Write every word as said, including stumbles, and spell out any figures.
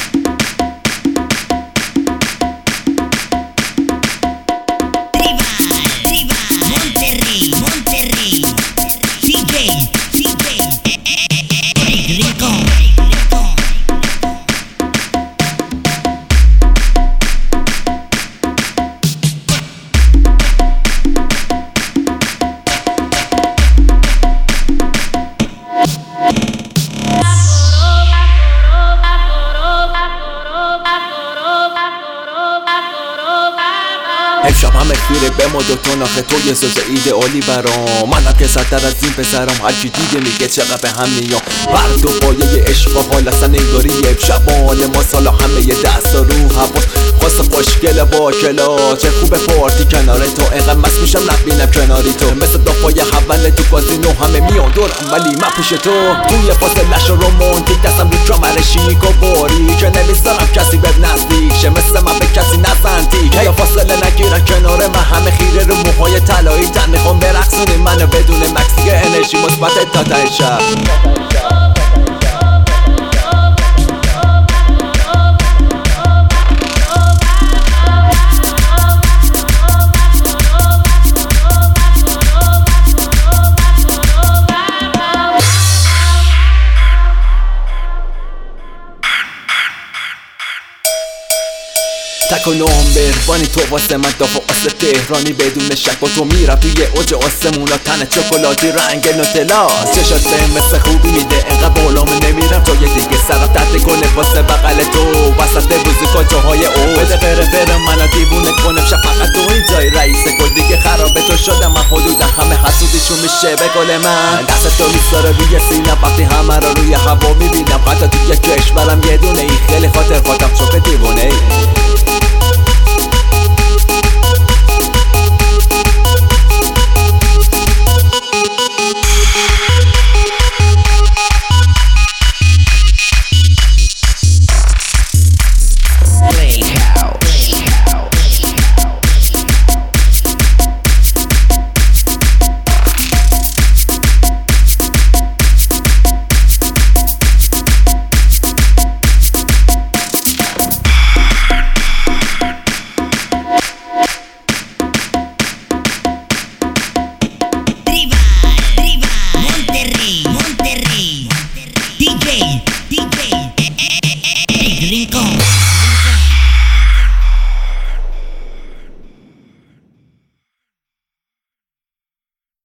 امشب همه خیره به ما دوتا ناخه تو یه سوز ایدئالی برام. منم که سرتر از این پسرم، هرکی دیگه میگه چقدر به هم میام. هر دو پایه عشق و حال اصلا انگاری امشب حال ما سالا همه یه دست رو حواس خواست خوشگله با کلاس. چه خوبه پارتی کنار تو، اینقدر مست میشم نبینم کناری تو. مثل دافای حول تو کازینو همه میان دورم ولی من پیش تو. توی فاصلش رومانتیک دستم رو کمر شیک و باری که نمیذارم کسی به نزدیک شه، مثل من به کسی نزندیک. یا فاصله نگیرن کنار من، همه خیره رو موهای طلایی تن میخوام برقصونی منو بدون مکس دیگه انرژی مثبت تا ته شب. تک و نامبر بانی تو واسه من دافع آسه تهرانی بدون شک با تو میرم توی اوج آسمونا. تن چوکولاتی رنگ نوتلا، چشات به مثل خوبی میده انقدر بالام نمیرم جای دیگه. سرم تحت کنه واسه بغل تو وسط موزیکا جاهای او. بده غیر غیر منو دیوونه کنم شب فقط تو این جای رئیس گل دیگه خرابه تو شدم. من حدودا همه حسودیشون میشه به گل من. دست تو میذاره روی سینم وقتی همه رو روی هوا میبینم. حتی توی کشورم یه دونه ای خیلی خاطر خاطر چون